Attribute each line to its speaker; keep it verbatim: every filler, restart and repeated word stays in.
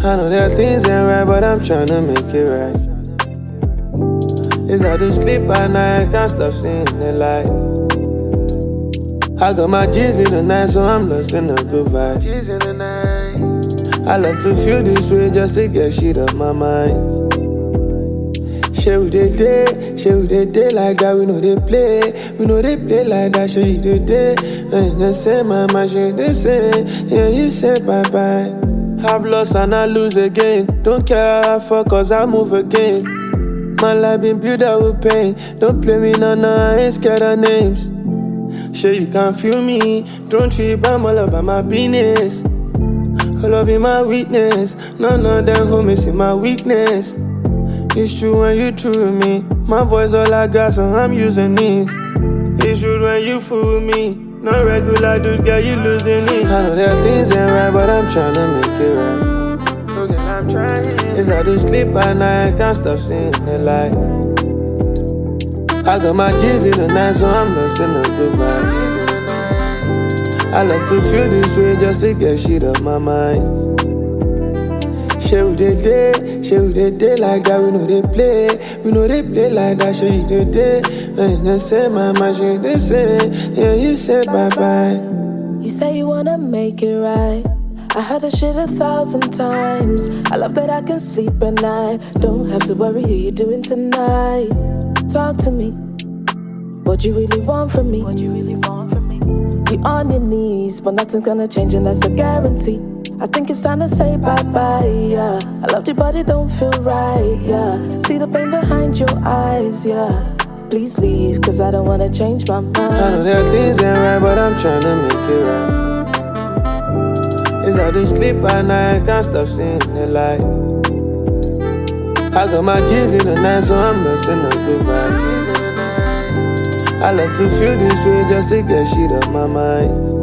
Speaker 1: I know that things ain't right, but I'm trying to make it right. It's hard to sleep at night, I can't stop seeing the light. I got my G's in the night, so I'm lost in a good vibe. G's in the night. I love to feel this way just to get shit off my mind. Share with the day, share with the day like that. We know they play, we know they play like that. Share with the day, and they say my mind, share they say, yeah, you say bye bye. I've lost and I lose again. Don't care how I fuck, cause I move again. My life been built up with pain. Don't play me, no, no, I ain't scared of names. Sure you can't feel me. Don't trip, I'm all about my business. All up in my weakness. None of them homies in my weakness. It's true when you true with me. My voice all I got, so I'm using this. It's true when you fool with me. No regular dude, girl, you losing it. I know that things ain't right, but I'm trying to make it right. Okay, I'm trying. It's hard to sleep at night, I can't stop seeing the light. I got my G's in the night, so I'm lost in a good vibe. I love to feel this way just to get shit off my mind. Share with the day, share with the day like that. We know they play, we know they play like that. Share with the day, and they say my mind, share they say, yeah, you say bye bye.
Speaker 2: You say you wanna make it right. I heard that shit a thousand times. I love that I can sleep at night. Don't have to worry who you're doing tonight. Talk to me. What you really want from me? What you really want from me? You're on your knees, but nothing's gonna change, and that's a guarantee. I think it's time to say bye-bye, yeah. I loved you, but it don't feel right, yeah. See the pain behind your eyes, yeah. Please leave, cause I don't wanna change my mind.
Speaker 1: I know that things ain't right, but I'm trying to make it right. It's hard to sleep at night, I can't stop seeing the light. I got my G's in the night, so I'm lost in a good vibe. I love to feel this way just to get shit off my mind.